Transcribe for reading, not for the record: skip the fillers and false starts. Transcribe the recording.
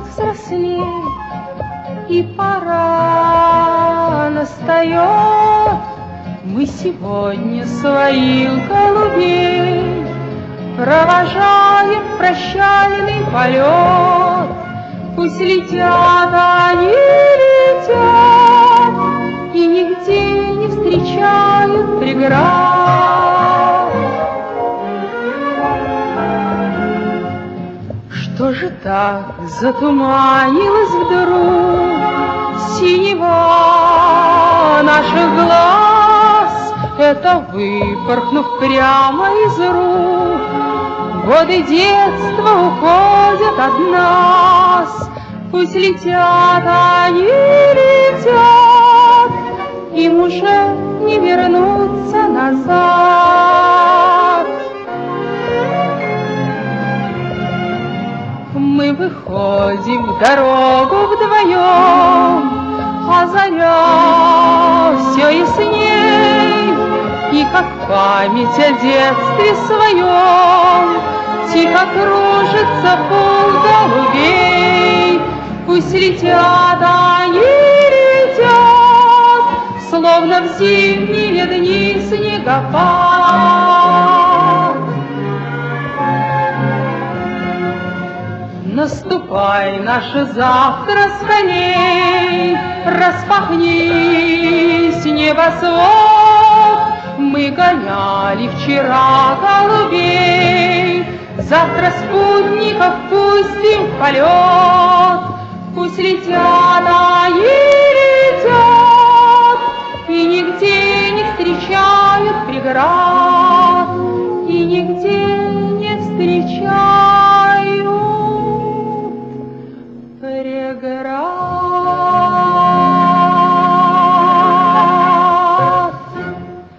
взрослеть, и пора настает. Мы сегодня своих голубей провожаем в прощальный полет. Пусть летят они, летят, и нигде не встречают преград. Что же так затуманилось вдруг синева наших глаз? Это выпорхнув прямо из рук, годы детства уходят от нас. Пусть летят они, летят, им уже не вернуться назад. Мы выходим в дорогу вдвоем, а заря все ясней, и как память о детстве своем тихо кружится пул голубей. Пусть летят они, летят, словно в зимние дни снегопад. Наступай, наше завтра скорей, распахнись небосвод. Мы гоняли вчера голубей, завтра спутников пустим в полет. Пусть летят они, летят, и нигде не встречают преград, и нигде не встречают